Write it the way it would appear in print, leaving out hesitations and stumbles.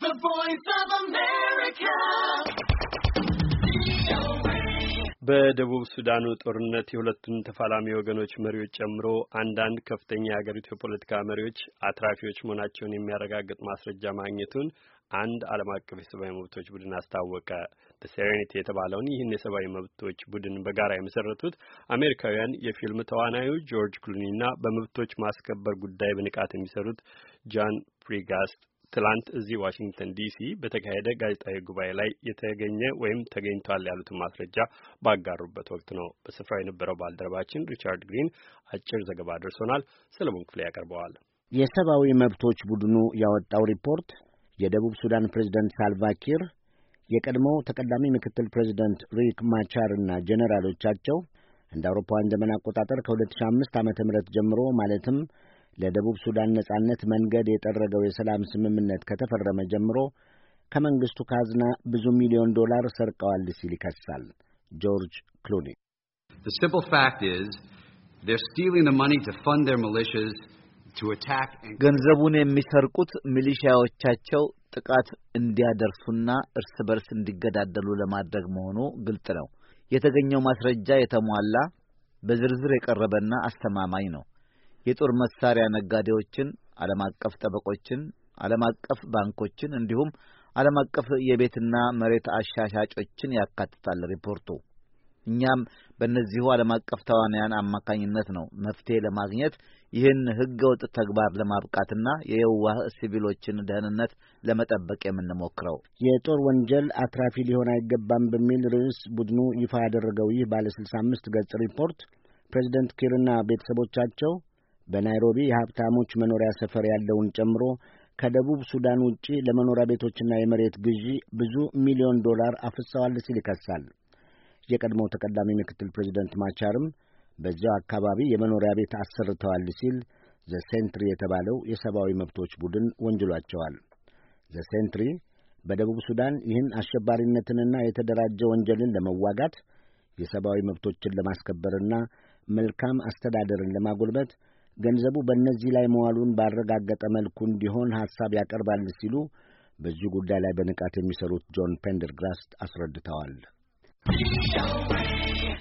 The Voice of America. በደቡብ ሱዳኑ ጦርነት የሁለቱን ተፋላሚ ወገኖች መሪዎች ጨምሮ አንዳንድ ከፍተኛ የአገሪቱ የፖለቲካ መሪዎች አትራፊዎች መሆናቸውን የሚያረጋግጥ ማስረጃ ማግኘቱን አንድ ዓለም አቀፍ የሰብአዊ መብቶች ቡድን አስታወቀ። በሴሬኒቲ የተባለውን ይህን የሰብአዊ መብቶች ቡድን በጋራ የመሰረቱት አሜሪካውያን የፊልም ተዋናዩ ጆርጅ ክሉኒና በመብቶች ማስከበር ጉዳይ በንቃት የሚሰሩት ጃን ፕሪጋስት ትላንት እዚህ ዋሽንግተን ዲሲ በተካሄደ ጋዜጣዊ ጉባኤ ላይ የተገኘ ወይም ተገኝቷል ያሉትን ማስረጃ ባጋሩበት ወቅት ነው። በስፍራው የነበረው ባልደረባችን ሪቻርድ ግሪን አጭር ዘገባ ደርሶናል። ሰለሞን ክፍሌ ያቀርበዋል። የሰብአዊ መብቶች ቡድኑ ያወጣው ሪፖርት የደቡብ ሱዳን ፕሬዝዳንት ሳልቫኪር የቀድሞው ተቀዳሚ ምክትል ፕሬዝዳንት ሪክ ማቻር እና ጄኔራሎቻቸው እንደ አውሮፓውያን ዘመን አቆጣጠር ከ2005 ዓመተ ምህረት ጀምሮ ማለትም ለደቡብ ሱዳን ነጻነት መንገድ የጠረገው የሰላም ስምምነት ከተፈረመ ጀምሮ ከመንግስቱ ካዝና ብዙ ሚሊዮን ዶላር ሰርቀዋል ሲል ይከሳል። ጆርጅ ክሉኒ The simple fact is they're stealing the money to fund their militias to attack and ገንዘቡን የሚሰርቁት ሚሊሻዎቻቸው ጥቃት እንዲያደርሱና እርስ በርስ እንዲገዳደሉ ለማድረግ መሆኑ ግልጽ ነው። የተገኘው ማስረጃ የተሟላ በዝርዝር የቀረበና አስተማማኝ ነው። የጦር መሳሪያ ነጋዴዎችን፣ ዓለም አቀፍ ጠበቆችን፣ ዓለም አቀፍ ባንኮችን እንዲሁም ዓለም አቀፍ የቤትና መሬት አሻሻጮችን ያካትታል ሪፖርቱ። እኛም በእነዚሁ ዓለም አቀፍ ተዋናያን አማካኝነት ነው መፍትሄ ለማግኘት ይህን ህገወጥ ተግባር ለማብቃትና የየዋህ ሲቪሎችን ደህንነት ለመጠበቅ የምንሞክረው። የጦር ወንጀል አትራፊ ሊሆን አይገባም በሚል ርዕስ ቡድኑ ይፋ ያደረገው ይህ ባለ 65 ገጽ ሪፖርት ፕሬዝዳንት ኪርና ቤተሰቦቻቸው በናይሮቢ የሀብታሞች መኖሪያ ሰፈር ያለውን ጨምሮ ከደቡብ ሱዳን ውጪ ለመኖሪያ ቤቶችና የመሬት ግዢ ብዙ ሚሊዮን ዶላር አፍሰዋል ሲል ይከሳል። የቀድሞው ተቀዳሚ ምክትል ፕሬዝዳንት ማቻርም በዚያው አካባቢ የመኖሪያ ቤት አሰርተዋል ሲል ዘ ሴንትሪ የተባለው የሰብአዊ መብቶች ቡድን ወንጅሏቸዋል። ዘ ሴንትሪ በደቡብ ሱዳን ይህን አሸባሪነትንና የተደራጀ ወንጀልን ለመዋጋት የሰብአዊ መብቶችን ለማስከበርና መልካም አስተዳደርን ለማጎልበት ገንዘቡ በእነዚህ ላይ መዋሉን ባረጋገጠ መልኩ እንዲሆን ሐሳብ ያቀርባል ሲሉ በዚህ ጉዳይ ላይ በንቃት የሚሰሩት ጆን ፔንደርግራስት አስረድተዋል።